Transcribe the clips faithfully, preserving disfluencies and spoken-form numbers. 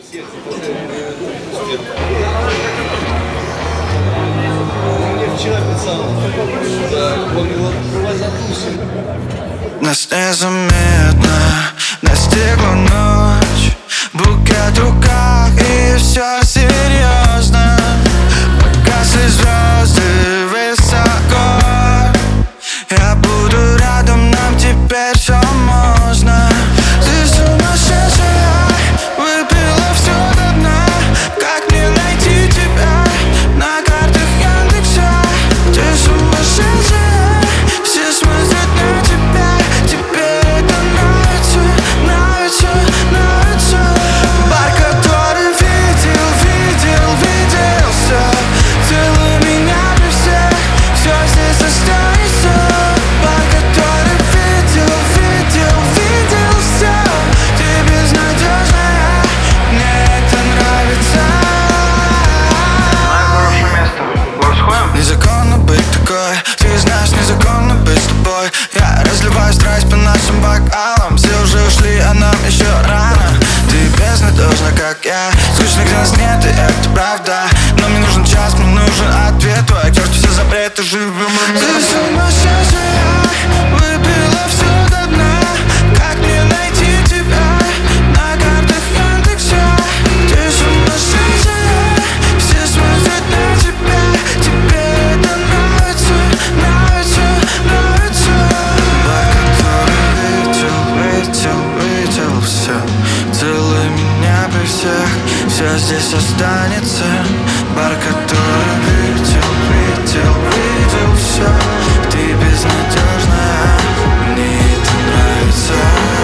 Мне вчера писал, он его задумался. Нас незаметно настигла ночь, букет в руках и все серьезно. Погасли звезды высоко, я буду рядом, нам теперь все можно. Ты сумасшедшая, выпила все до дна. Как мне найти тебя на картах Яндекса? Ты сумасшедшая, все смотрят на тебя. Тебе это нравится, нравится, нравится. Бар, который видел, видел, виделся. Целуй меня при всех, все здесь останется. Бар, который видел, видел, виделся. Ты безнадежная, мне это нравится. Знаю хорошее место. Может, сходим? Незаконно быть такой, ты знаешь, незаконно быть с тобой. Я разливаю страсть по нашим бокалам. Все уже ушли, а нам еще рано. Ты безнадежна, как я. Скучно, где нас нет, и это правда. Но мне нужен час, мне нужен ответ. Твой актер, все запреты, живем. Ты сумасшедшая, выпила все до дна. Как мне найти тебя на картах Яндекса? Ты сумасшедшая, все смотрят на тебя. Тебе это нравится, нравится, нравится. Бар, который видел, видел, видел все. Целуй меня при всех, все здесь останется. Бар, который видел, видел, видел все. Ты безнадежная, мне это нравится.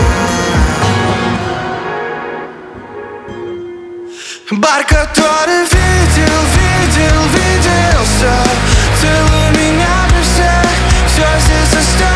Бар, который видел, видел, виделся. Целуй меня при всех, все здесь останется.